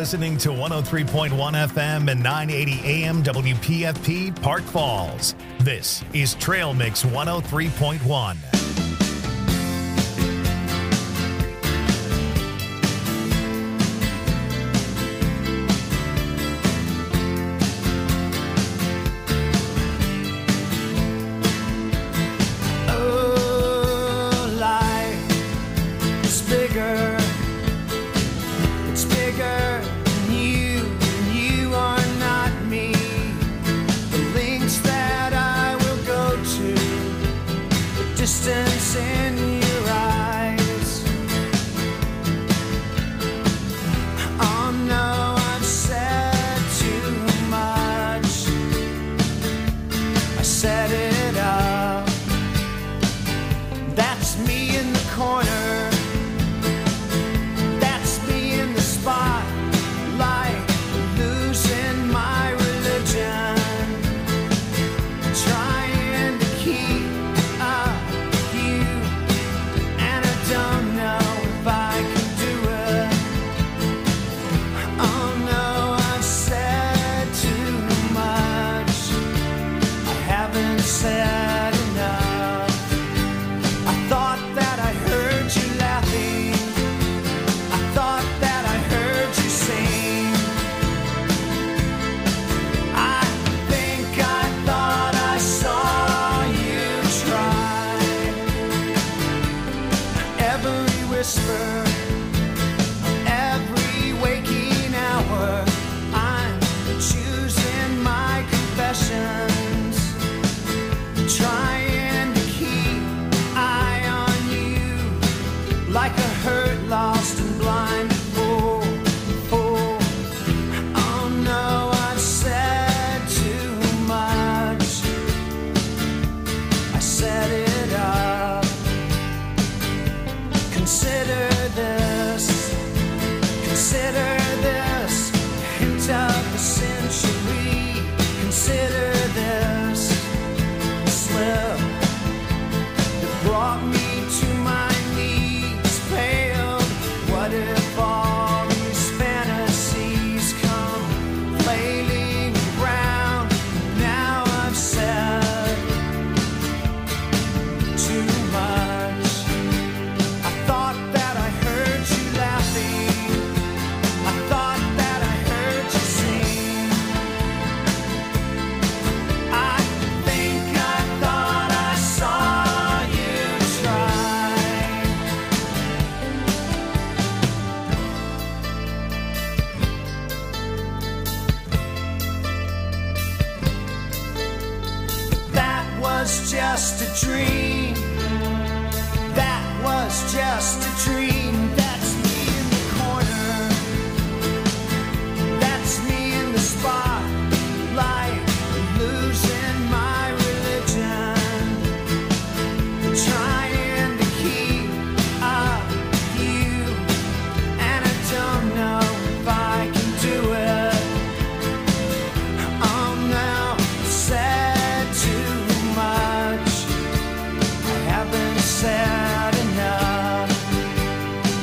listening to 103.1 FM and 980 AM WPFP Park Falls. This is Trail Mix 103.1. Distance in your eyes. Oh no, I've said too much. I set it up. That's me in the corner. That's me in the spotlight, losing my religion. Trying to keep up. Don't know if I can do it. Oh no, I've said too much. I haven't said enough. I thought that I heard you laughing. I thought that I heard you sing. I think I thought I saw you try. Every whisper, every waking hour, I'm choosing my confessions, trying to keep eye on you, like a hurt, lost and blind fool. Oh no, I've said too much. I set it up. Consider this, hint of the century. Consider this slip that brought me to my knees, paled. What if all these fantasies come flailing around? Now I've said too much. I thought that I heard you laughing. I thought that I heard you sing. I think I thought I saw you try. That was just a dream. That was just a dream. That's me in the corner. That's me in the spotlight, losing my religion. Trying to keep up with you, and I don't know if I can do it. Oh no, I've said too much. I haven't said enough.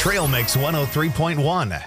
Trail Mix 103.1.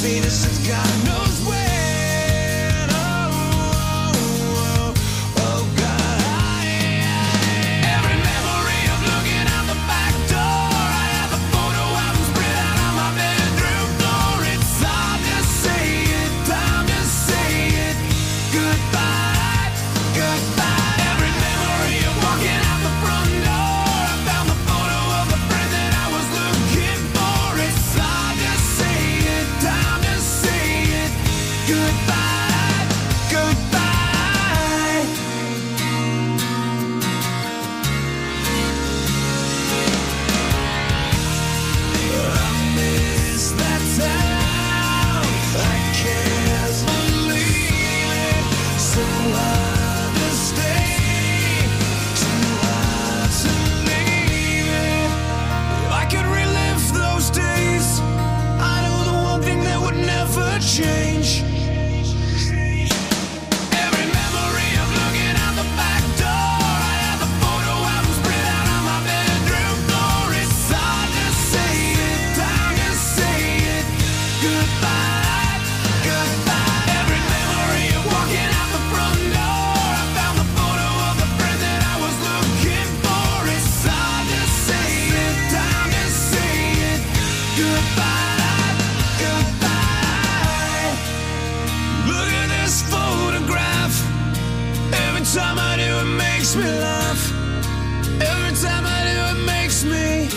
faded since God knows when. Oh God. Every memory of looking out the back door. I have a photo album spread out on my bedroom floor. It's hard to say it, time to say it. Goodbye, goodbye. Every memory of walking out the front door. I found the photo of the friend that I was looking for. It's hard to say it, time to say it. Goodbye, goodbye. I miss that town. I can't believe it. So hard to stay, too hard to leave it. If I could relive those days, I know the one thing that would never change. Every memory of looking out the back door. I have the photo album spread out on my bedroom floor. It's hard to say it, time to say it. Goodbye, goodbye. Every memory of walking out the front door. I found the photo of the friend that I was looking for. It's hard to say it, time to say it. Goodbye, goodbye. Look at this photograph. Every time I do, it makes me laugh. Every time I do, it makes me.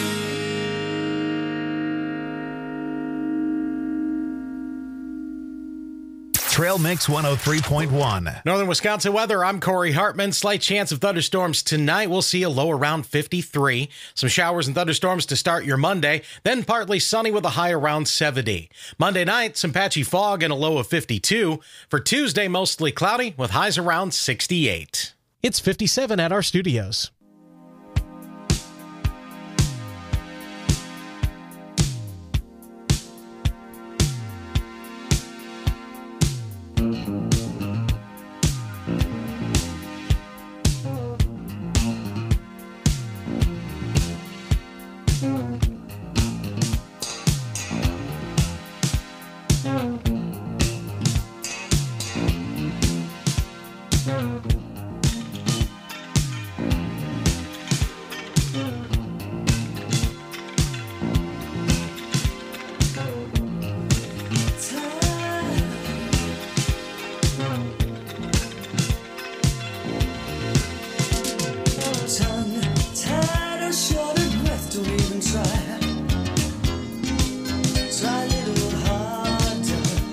Trail Mix 103.1. Northern Wisconsin weather, I'm Corey Hartman. Slight chance of thunderstorms tonight. We'll see a low around 53. Some showers and thunderstorms to start your Monday, then partly sunny with a high around 70. Monday night, some patchy fog and a low of 52. For Tuesday, mostly cloudy with highs around 68. It's 57 at our studios. Try a little harder.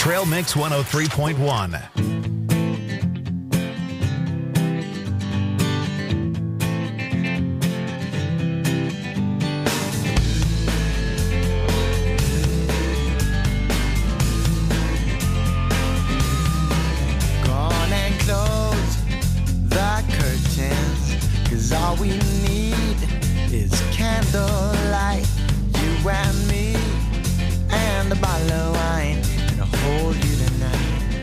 Trail Mix 103.1. All we need is candlelight, you and me, and a bottle of wine, and I'll hold you tonight.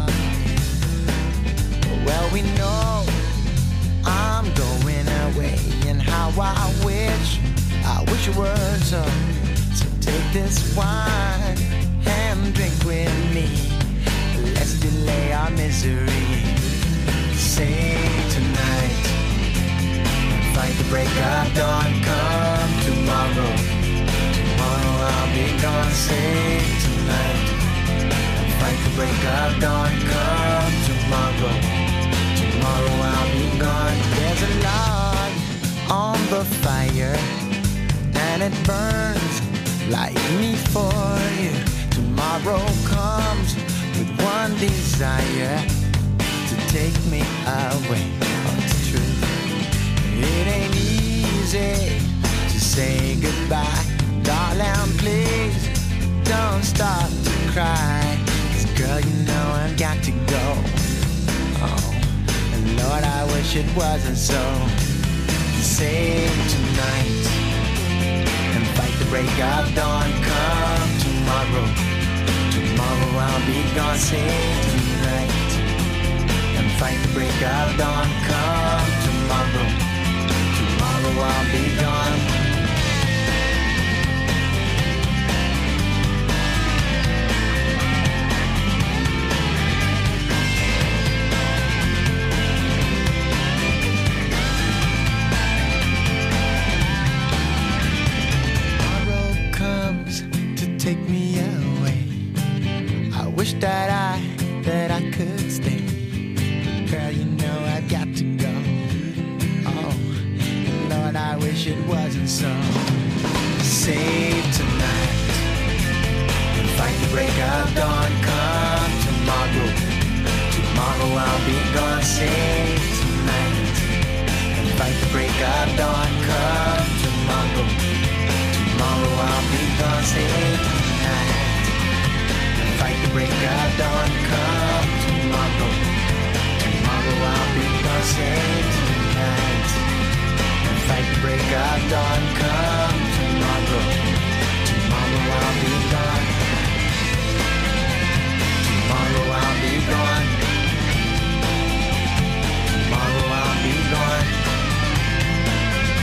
Well, we know I'm going away, and how I wish it were so. So take this wine and drink with me. Let's delay our misery. Say tonight, fight the break of dawn, come tomorrow. Tomorrow I'll be gone, say tonight. Fight the break of dawn, come tomorrow. Tomorrow I'll be gone. There's a log on the fire, and it burns like me for you. Tomorrow comes with one desire, to take me away. Oh, it's true. It ain't easy to say goodbye. Darling, please don't start to cry. 'Cause girl, you know I've got to go. Oh, and Lord, I wish it wasn't so. Save tonight and fight the break of dawn. Come tomorrow. Tomorrow I'll be gone. Save tonight and fight the break of dawn. Come tomorrow. Tomorrow I'll be gone. Tomorrow comes to take me away. I wish that I could stay. Girl, you know I've got to go. Lord, I wish it wasn't so. Save tonight and fight the break of dawn. Come tomorrow. Tomorrow I'll be gone. Save tonight and fight the break of dawn. Come tomorrow. Tomorrow I'll be gone. Save tonight and fight the break of dawn. Come tomorrow. Tomorrow I'll be gone. Save tonight. Fight the break of dawn, come tomorrow. Tomorrow I'll be gone. Tomorrow I'll be gone. Tomorrow I'll be gone.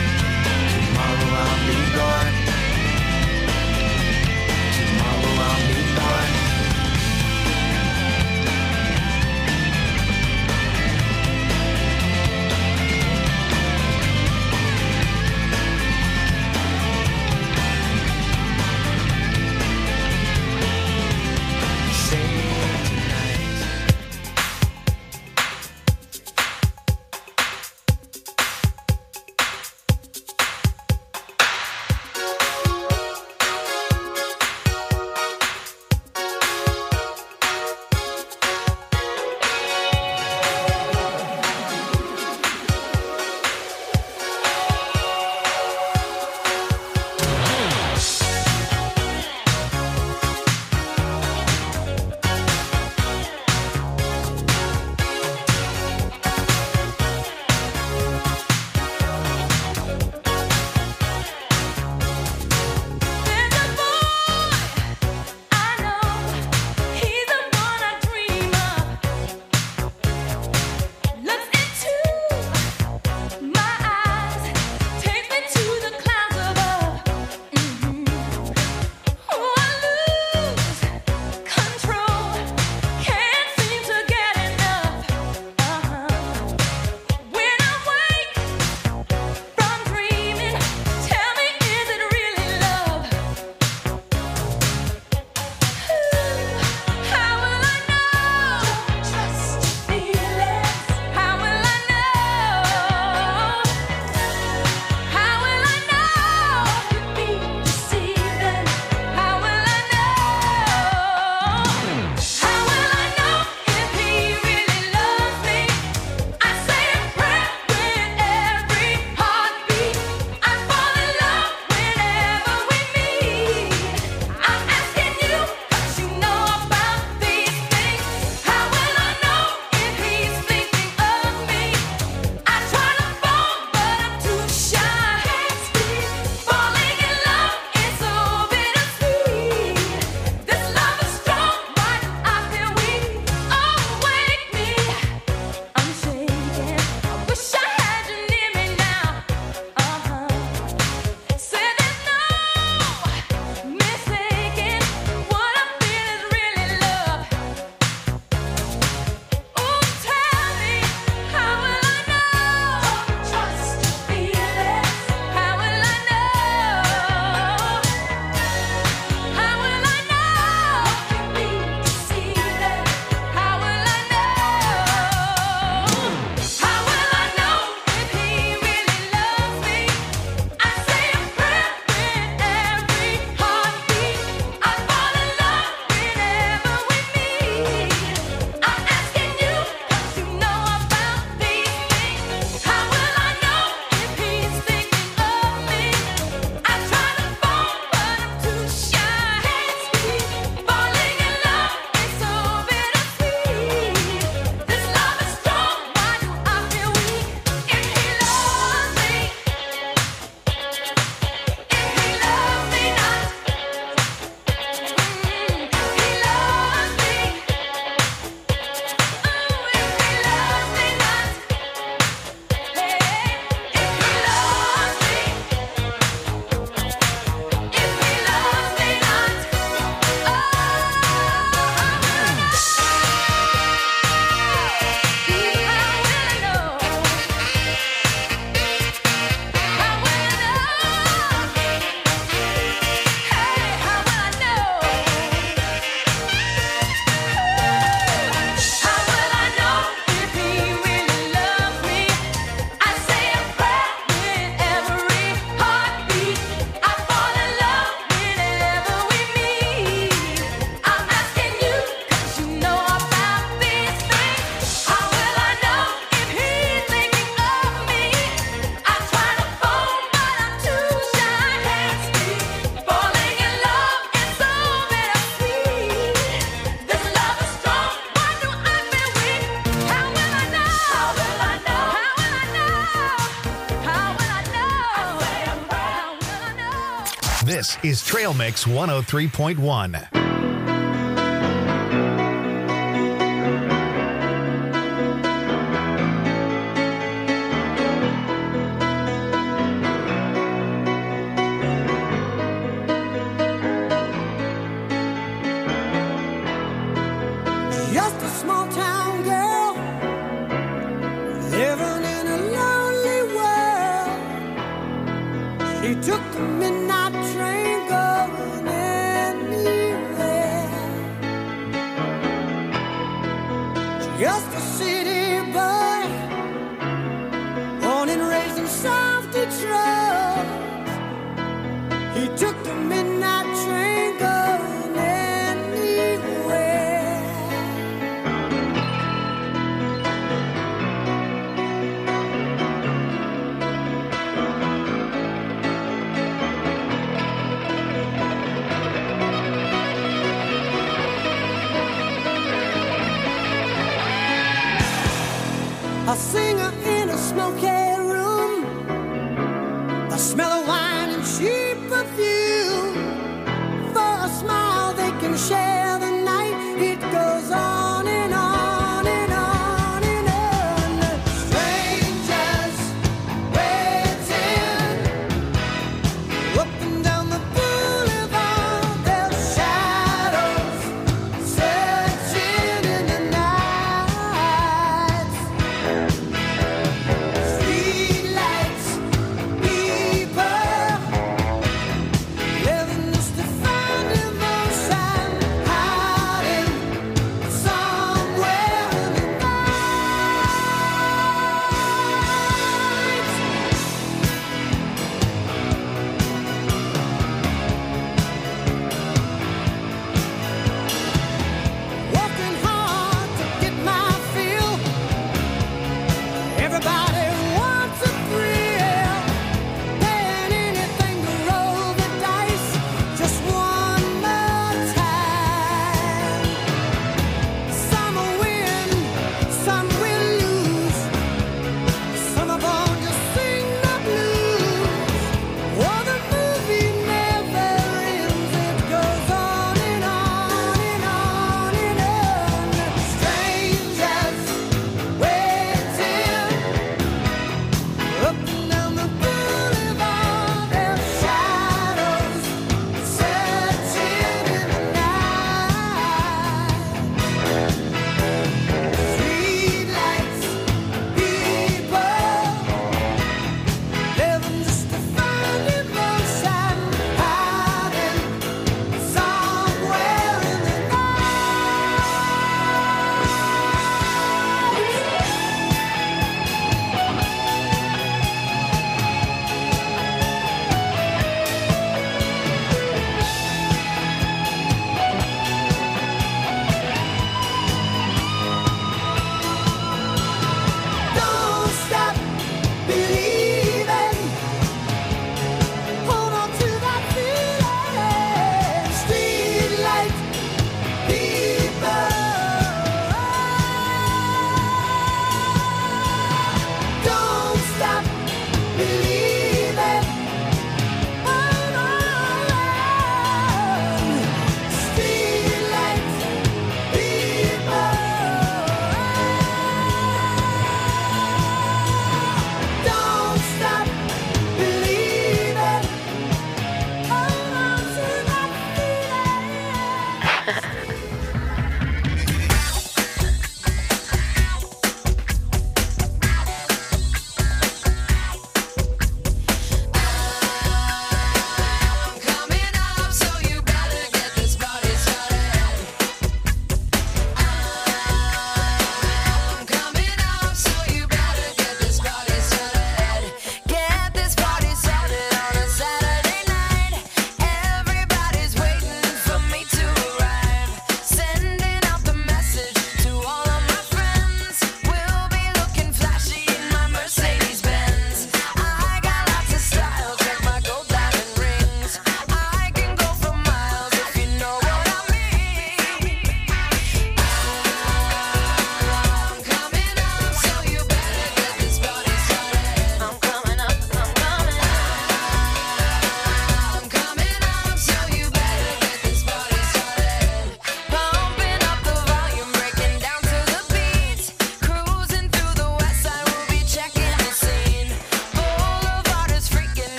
This is Trail Mix 103.1. Just a small town girl living in a lonely world. She took the midnight train going anywhere. Just a city boy, born and raised in South Detroit. He took the midnight train going anywhere. A singer in a smoky room, the smell of wine and cheap perfume. For a smile they can share the night. It goes on and on and on and on. Strangers waiting up and down the boulevard. Their shadows searching in the night. Street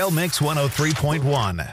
Trail Mix 103.1.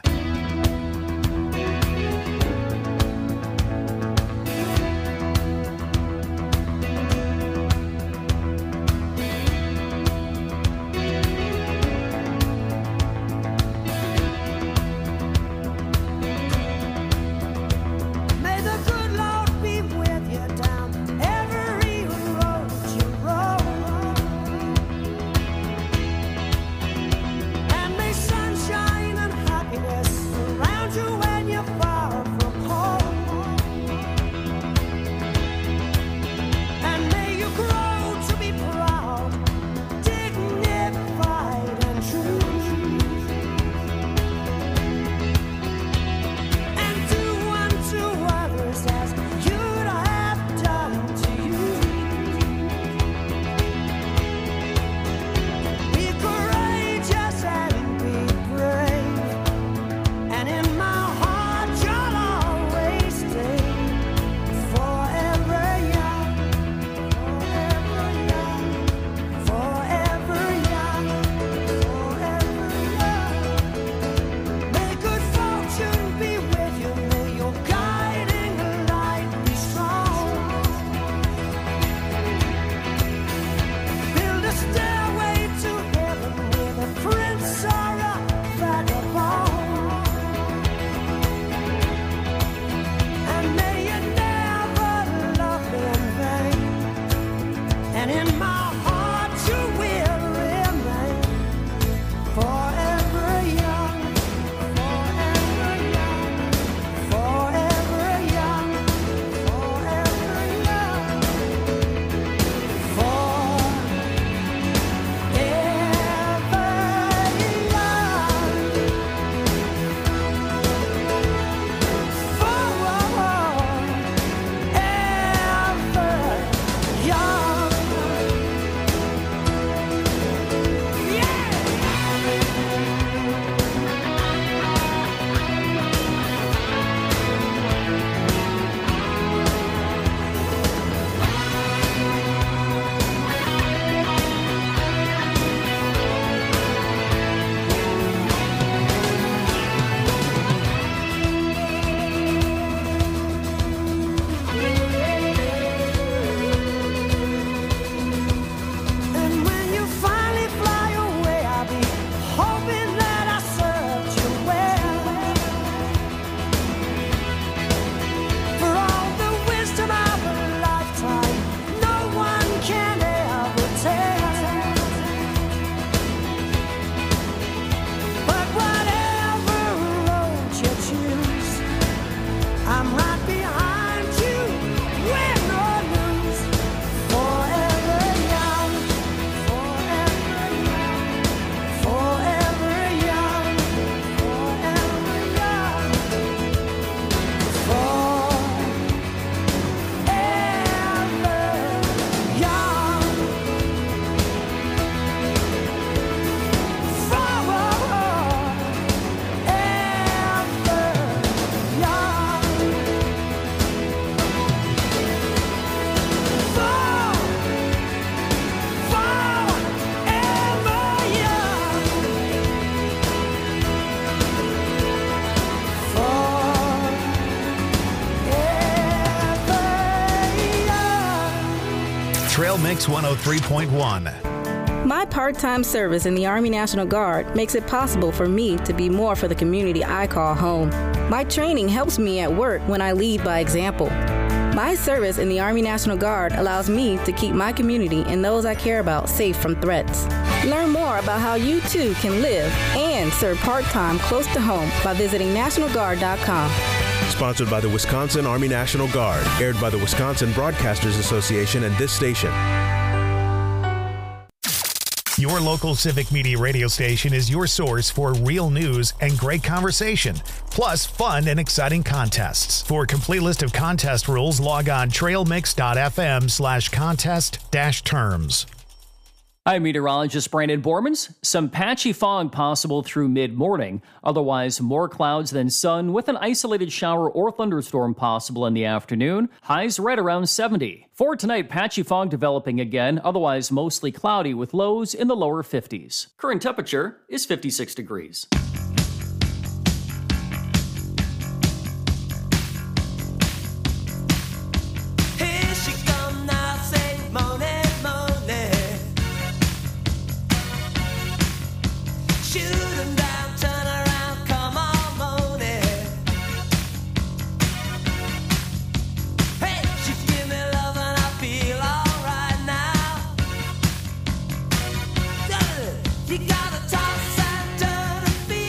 Trail Mix 103.1. My part-time service in the Army National Guard makes it possible for me to be more for the community I call home. My training helps me at work when I lead by example. My service in the Army National Guard allows me to keep my community and those I care about safe from threats. Learn more about how you too can live and serve part-time close to home by visiting NationalGuard.com. Sponsored by the Wisconsin Army National Guard. Aired by the Wisconsin Broadcasters Association and this station. Your local Civic Media radio station is your source for real news and great conversation, plus fun and exciting contests. For a complete list of contest rules, log on trailmix.fm/contest-terms. I'm meteorologist Brandon Bormans. Some patchy fog possible through mid-morning. Otherwise, more clouds than sun with an isolated shower or thunderstorm possible in the afternoon. Highs right around 70. For tonight, patchy fog developing again. Otherwise, mostly cloudy with lows in the lower 50s. Current temperature is 56 degrees. You gotta toss and turn and feel.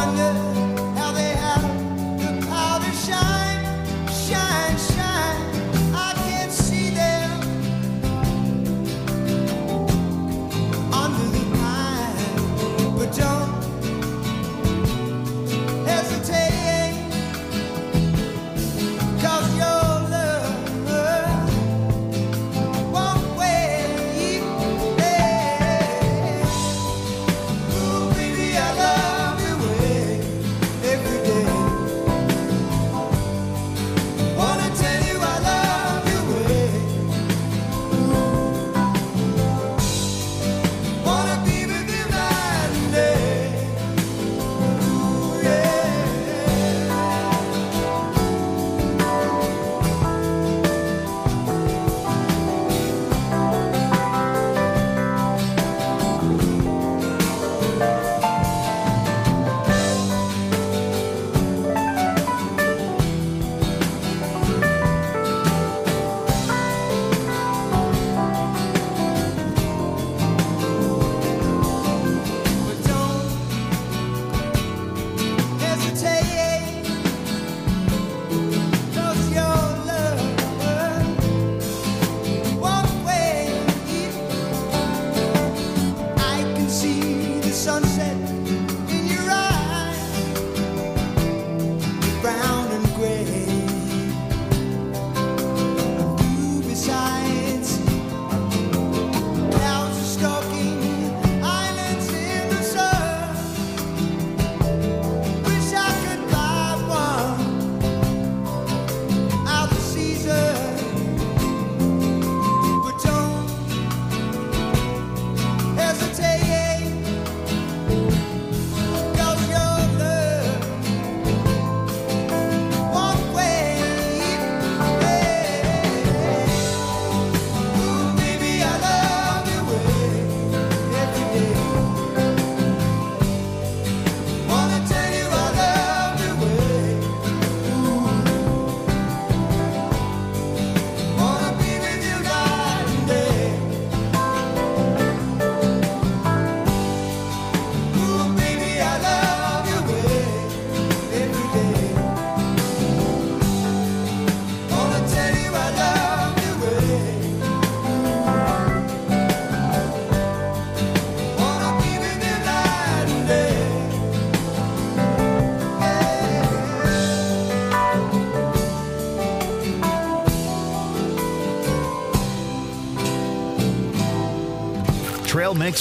Trail Mix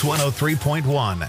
103.1.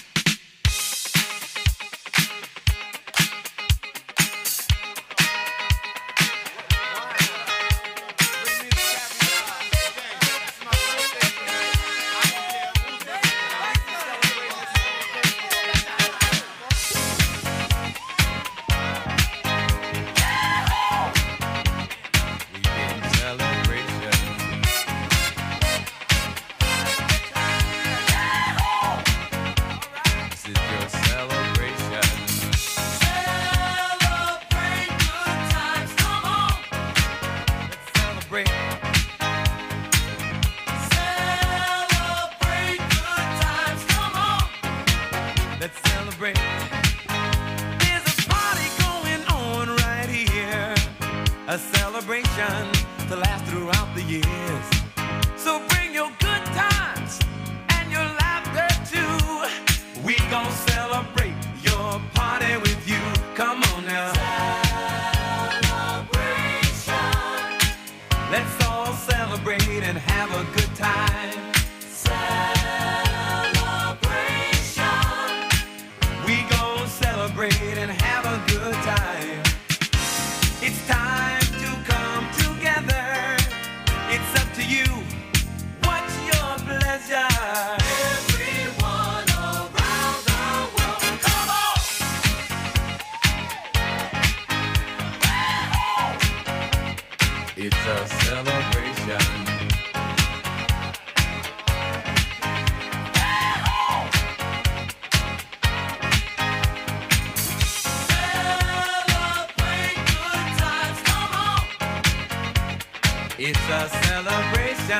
It's a celebration.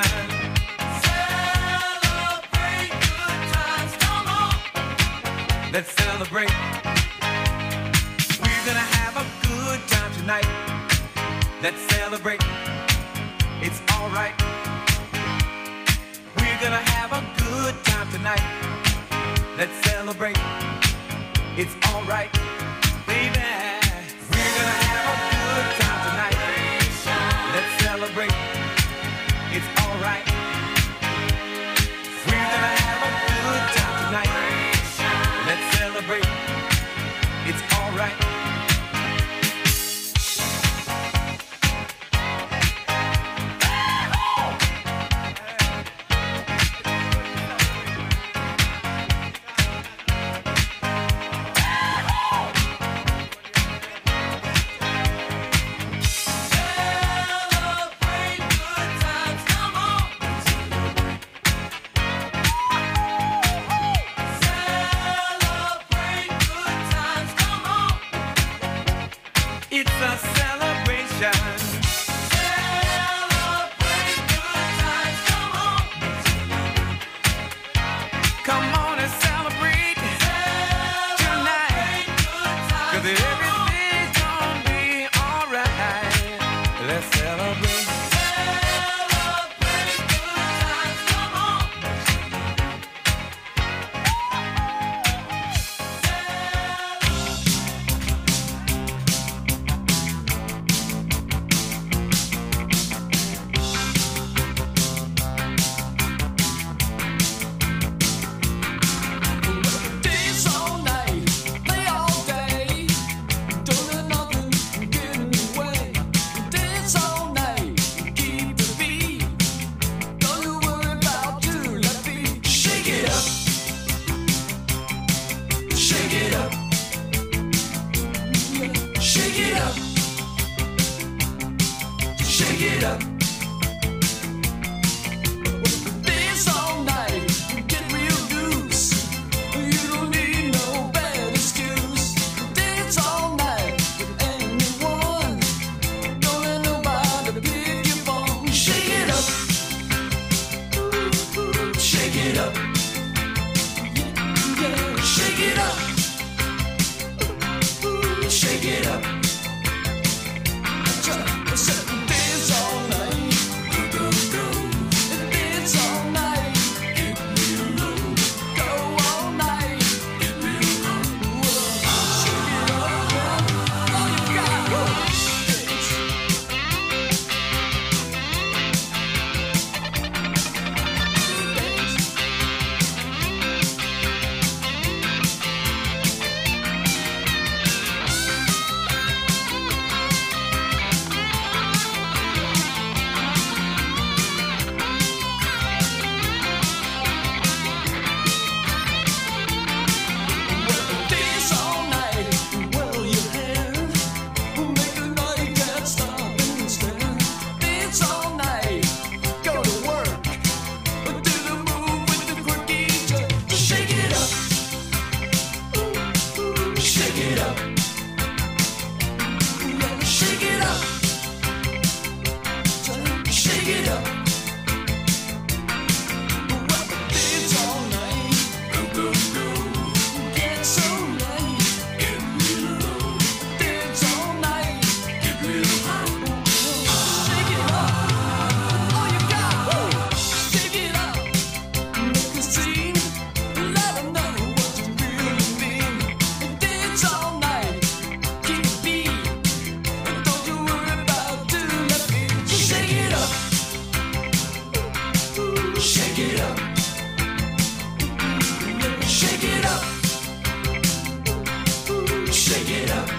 Celebrate good times, come on. Let's celebrate. Let's celebrate. It's alright. We're gonna have a good time tonight. Let's celebrate. It's alright, baby. We're gonna have a good time tonight. Let's celebrate. It's alright. We're gonna have a good time tonight. Let's celebrate. It's alright. It's a celebration. Celebrate good times, come on. Come on and celebrate tonight. 'Cause everything's gonna be alright. Let's celebrate. Celebrate good times, come on. Dance all night, play all day. Don't let nothing get in the way. Dance all night, keep the beat. Don't you worry about too left feet. Shake it up, shake it up, shake it up, shake it up. Dance all night, get real loose. You don't need no bad excuse. Dance all night with anyone. Don't let nobody pick your phone. Shake it up, shake it up, yeah, shake it up, shake it up. Dance all night, dance all night, go all night. Shake it up, all you got. Dance all night, whirl your hair. Make the night can't stop and stare. Dance all night, go to work. Do the move with the quirky jerk. Shake it up, shake it up, yeah, shake it up, shake it up. Dance all night, get so late. Dance all night, shake it up, all you got. Shake it up, make a scene, let 'em know what you really mean. Dance all night, keep the beat. Don't you worry about too left feet. Shake it up, shake it up, shake it up, shake it up,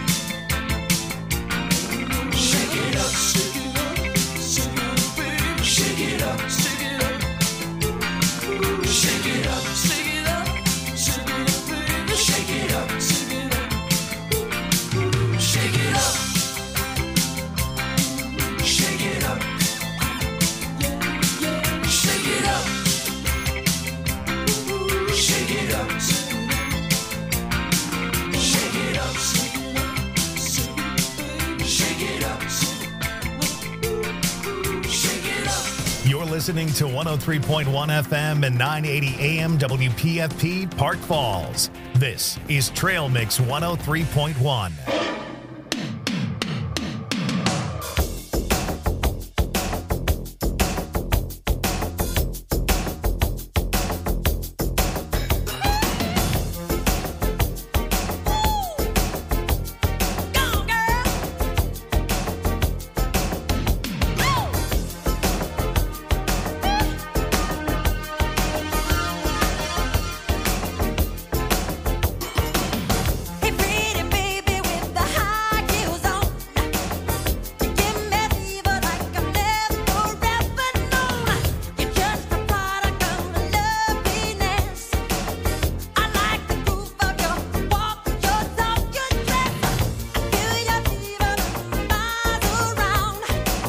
shake it up, shake it up, shake it up, baby. Shake it up, shake it up, shake it up, shake it up, shake it up, baby. Shake it up, shake it up, shake it up, shake it up, yeah, yeah. Shake it up, shake it up, shake it up, shake it up, shake it up. You're listening to 103.1 FM and 980 AM WPFP Park Falls. This is Trail Mix 103.1.